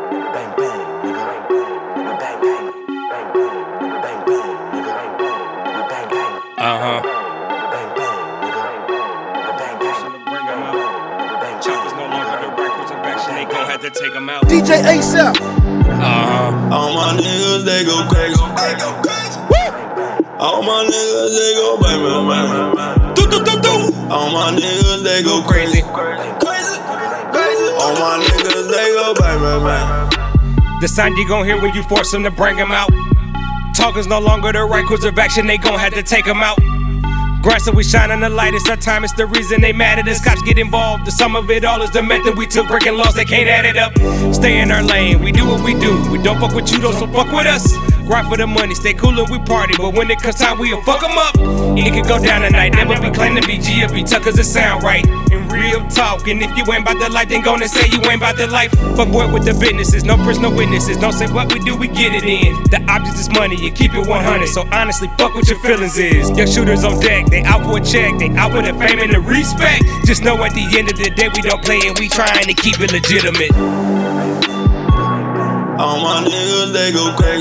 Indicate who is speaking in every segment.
Speaker 1: Take them out.
Speaker 2: DJ ASAP.
Speaker 3: All my niggas, they go crazy. All my niggas, they go bang, bang, bang. All my niggas, they go crazy. All my niggas, they go bang, bang, bang.
Speaker 1: The sound you gon' hear when you force them to bring them out. Talking's no longer the right course of action, they gon' have to take them out. Grind so we shine on the light, it's our time, it's the reason they mad at us. Cops get involved, the sum of it all is the method we took. Breaking laws, they can't add it up. Stay in our lane, we do what we do. We don't fuck with you, don't so fuck with us. Grind for the money, stay cool and we party, but when it comes time, we'll fuck them up. It can go down tonight, never be claiming to be G or be tough cause it sound right. In real talk, and if you ain't about the life, then gonna say you ain't about the life. Fuck boy with the businesses, no press, no witnesses. Don't say what we do, we get it in. The object is money, you keep it 100. So honestly, fuck what your feelings is. Young shooters on deck, they out for a check, they out for the fame and the respect. Just know at the end of the day, we don't play and we trying to keep it legitimate.
Speaker 3: All my niggas, they go crazy.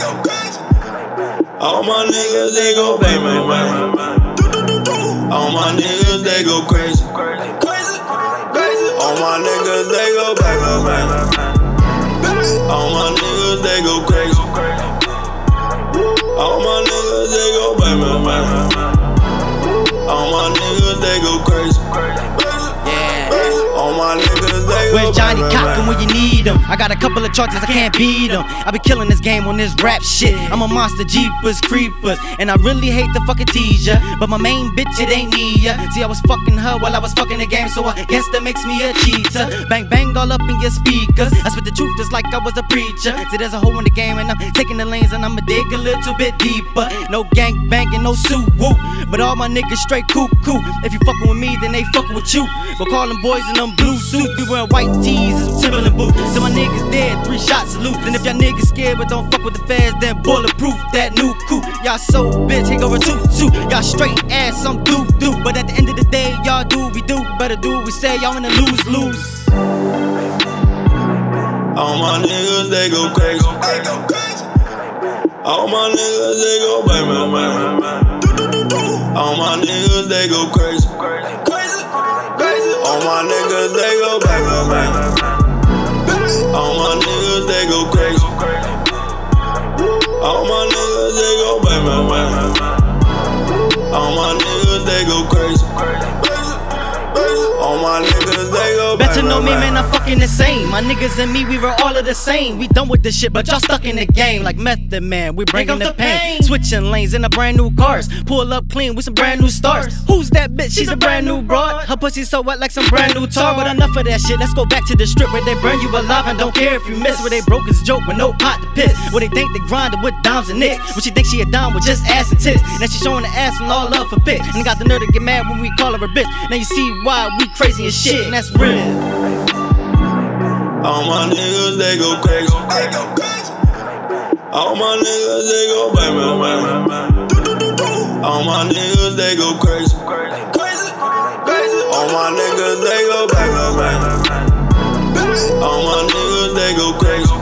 Speaker 3: All my niggas, they go bang, bang, bang. All my niggas, they go crazy. All my niggas, they go bang, bang, bang. All my niggas, they go crazy. All my niggas, they go bang, bang, bang. All my niggas, they go crazy. All my niggas, they go
Speaker 4: Where's Johnny
Speaker 3: bang,
Speaker 4: Cochran
Speaker 3: bang.
Speaker 4: when you need him? I got a couple of charges, I can't beat them. I be killing this game on this rap shit. I'm a monster, jeepers, creepers. And I really hate to fucking tease ya, but my main bitch, it ain't me, ya. See, I was fucking her while I was fucking the game, so I guess that makes me a cheater. Bang, bang all up in your speakers. I spit the truth just like I was a preacher. See, there's a hole in the game and I'm taking the lanes and I'ma dig a little bit deeper. No gang banging, no suit, woo. But all my niggas straight cuckoo. If you fucking with me, then they fucking with you. Go call them boys in them blue suits. Be wearing white tees and some Timberland boots. So my niggas dead, 3 shots salute. Then if y'all niggas scared but don't fuck with the feds, then bulletproof that new coupe. Y'all so bitch, ain't over 2-2. Y'all straight ass, some do. But at the end of the day, y'all do what we do. Better do what we say, y'all in a lose-lose.
Speaker 3: All my niggas, they go crazy. All my niggas, they go bang, bang, bang. All my niggas, they go crazy. All my niggas, they go bang, bang, bang. All my niggas, they go crazy. All my niggas, they go bang, bang, bang. All my niggas, they go crazy. All my niggas, they go bang,
Speaker 4: Better know me,
Speaker 3: bang,
Speaker 4: man, I'm fucking insane. My niggas and me, we were all of the same. We done with this shit, but y'all stuck in the game like Method Man. We bringing the pain. Switching lanes in a brand new cars. Pull up clean with some brand new stars. Who's that bitch? She's a brand new broad. Her pussy so wet like some brand new tar. But enough of that shit, let's go back to the strip where they burn you alive and don't care if you miss. Where they broke his joke with no pot to piss. Where they think they grinding with dimes and nicks. When she think she a dime with just ass and tits. Now she showing the ass and all love for pics. And got the nerve to get mad when we call her a bitch. Now you see why we crazy as shit, and that's real.
Speaker 3: All my niggas, they go crazy. All my niggas, they go bang, bang, bang. All my niggas, they go crazy. All my niggas, they go bang, bang, bang. All my niggas, they go crazy.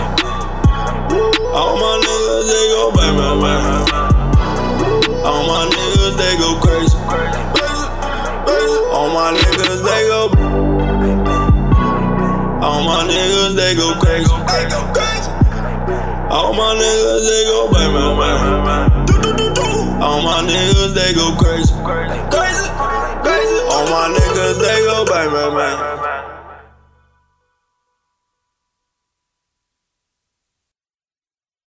Speaker 3: All my niggas, they go bang, bang, bang. All my niggas, they go crazy. All my niggas, they go. All my niggas, they go crazy. All my niggas, they go bang, bang, bang. All my niggas, they go crazy.